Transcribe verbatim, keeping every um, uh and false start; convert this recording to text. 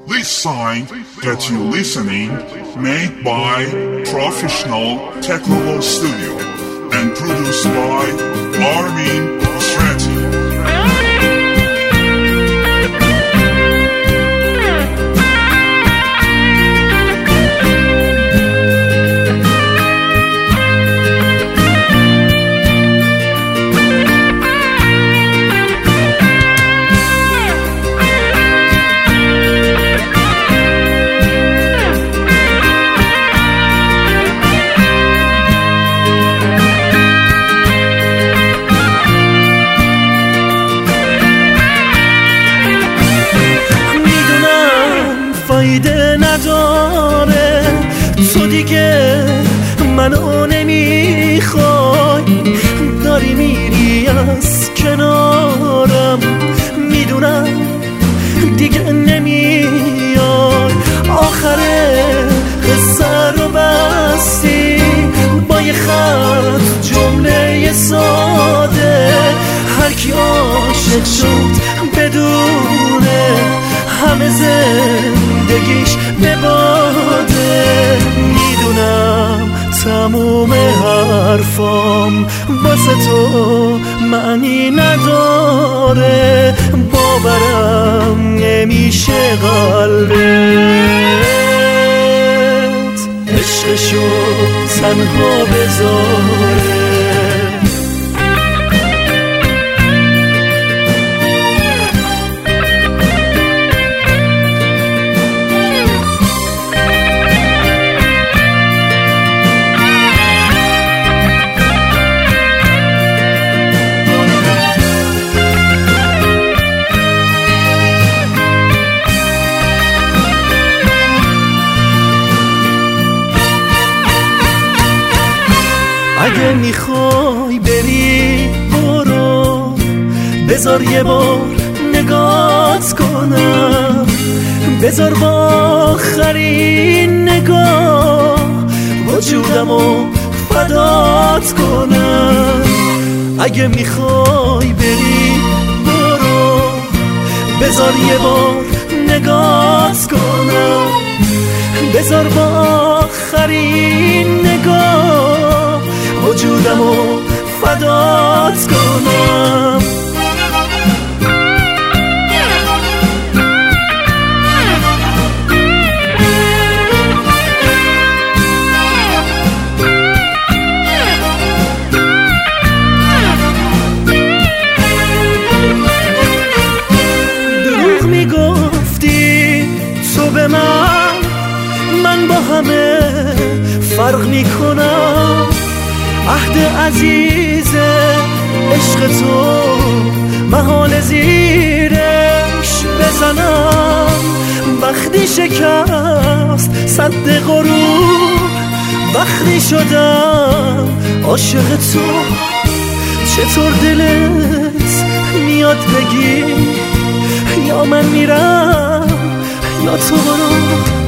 This sign that you're listening made by Professional Technical Studio and produced by Armin Strati. فایده نداره تو دیگه منو نمیخوای، داری میری از کنارم، میدونم دیگه نمیای. آخر قصه رو بستی با یه خط جمله ساده، هر کی عاشق شد بدونه همه زندگیش به باده. میدونم تموم حرفام واسه تو معنی نداره، باورم نمیشه قلبت عشقشو تنها بذاره. اگه میخوای بری برو، بذار یه بار نگات کنم، بذار با آخرین نگاه وجودمو فدات کنم. اگه میخوای بری برو، بذار یه بار نگات کنم، بذار با آخرین نگاه وجودمو فدات کنم. دروغ میگفتی تو به من، من با همه فرق میکنم. عهد عزیز عشق تو محال زیرش بزنم، وقتی شکست صد غرور، وقتی شدم عاشق تو. چطور دلت میاد بگی یا من میرم یا تو برو.